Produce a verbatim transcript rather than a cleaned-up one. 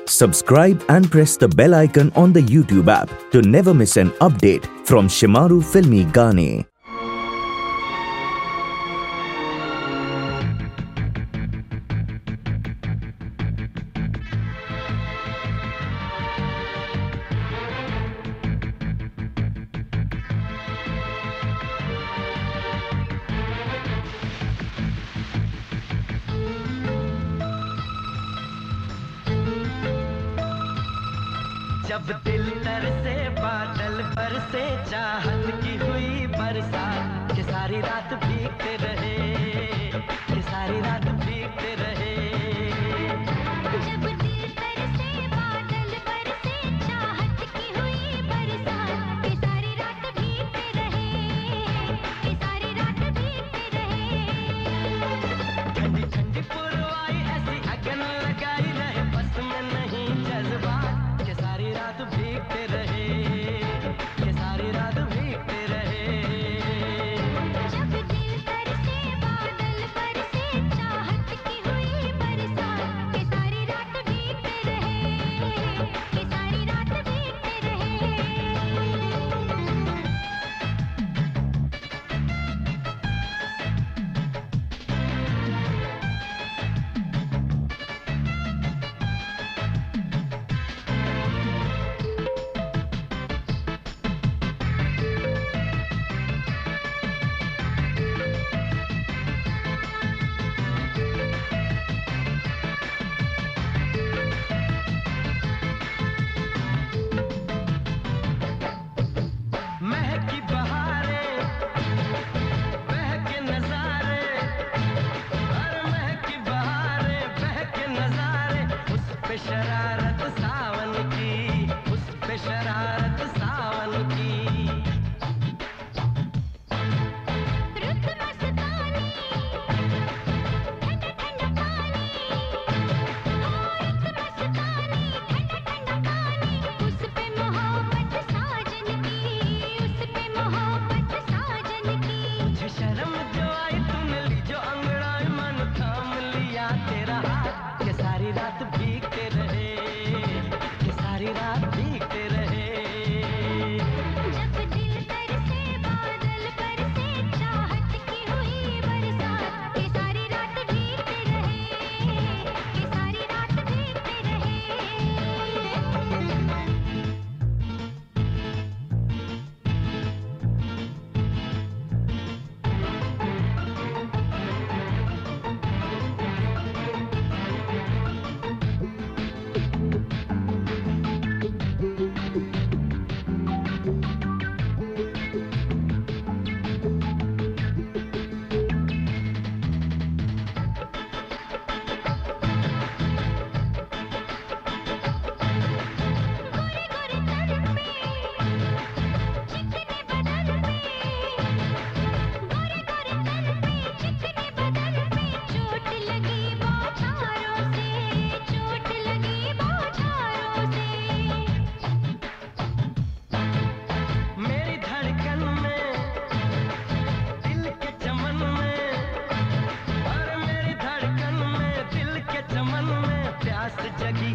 Subscribe and press the bell icon on the YouTube app to never miss an update from Shimaru Filmi Gaane. जब दिल तरसे बादल बरसे चाहत की हुई बरसात के सारी रात भीगते रहे के सारी रात भीगते रहे जब दिल तरसे बादल बरसे चाहत की हुई बरसात के सारी रात भीगते रहे के सारी रात भीगते रहे ठंडी ठंडी पुरवाई ऐसी अगन लगाई रहे बस में नहीं जज्बात के सारी रात भीगते रहे के सारी रात भीगते रहे जब दिल तरसे बादल बरसे चाहत की हुई बरसात के सारी रात भीगते रहे के सारी रात भीगते रहे महकी बहारें बहके नजारे हर महकी बहारें बहके नजारे उस पे शरारत सावन की उस पे शरारत सावन की रुत मस्तानी ठंडा ठंडा पानी रुत मस्तानी ठंडा ठंडा पानी उस पे मोहब्बत साजन की उस पे मोहब्बत साजन की मुझे शर्म जो आई तूने ली जो अंगड़ाई मन थाम लिया तेरा हाथ के सारी रात भीगते रहे के सारी रात भीगते रहे जब दिल तरसे बादल बरसे चाहत की हुई बरसात के सारी रात भीगते रहे के सारी रात भीगते रहे गोरे गोरे तन पे चिकने बदन पे गोरे गोरे तन पे चिकने बदन पे चोट लगी बौछारों से चोट लगी बौछारों से मेरी धड़कन में दिल के चमन में और मेरी धड़कन में दिल के चमन में प्यास जगी